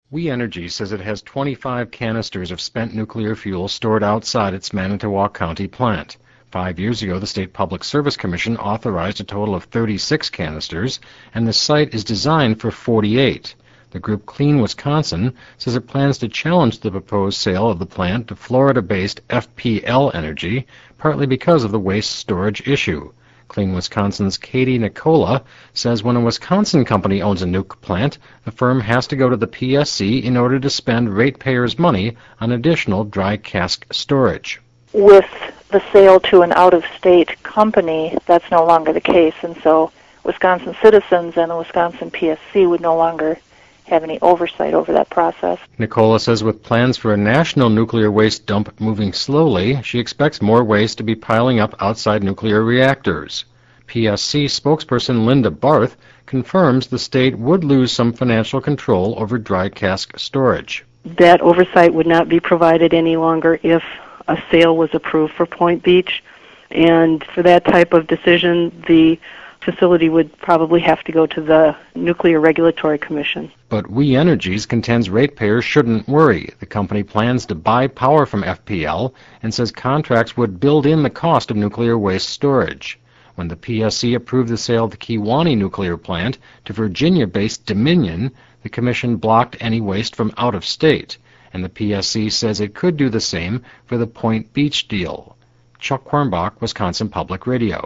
We Energy says it has 25 canisters of spent nuclear fuel stored outside its Manitowoc County plant. 5 years ago, the State Public Service Commission authorized a total of 36 canisters, and the site is designed for 48. The group Clean Wisconsin says it plans to challenge the proposed sale of the plant to Florida-based FPL Energy, partly because of the waste storage issue. Clean Wisconsin's Katie Nicola says when a Wisconsin company owns a nuke plant, the firm has to go to the PSC in order to spend ratepayers' money on additional dry cask storage. With the sale to an out-of-state company, that's no longer the case, and so Wisconsin citizens and the Wisconsin PSC would no longer have any oversight over that process. Nicola says with plans for a national nuclear waste dump moving slowly, she expects more waste to be piling up outside nuclear reactors. PSC spokesperson Linda Barth confirms the state would lose some financial control over dry cask storage. That oversight would not be provided any longer if a sale was approved for Point Beach, and for that type of decision, the facility would probably have to go to the Nuclear Regulatory Commission. But We Energies contends ratepayers shouldn't worry. The company plans to buy power from FPL and says contracts would build in the cost of nuclear waste storage. When the PSC approved the sale of the Kewaunee nuclear plant to Virginia-based Dominion, the Commission blocked any waste from out of state, and the PSC says it could do the same for the Point Beach deal. Chuck Quirmbach, Wisconsin Public Radio.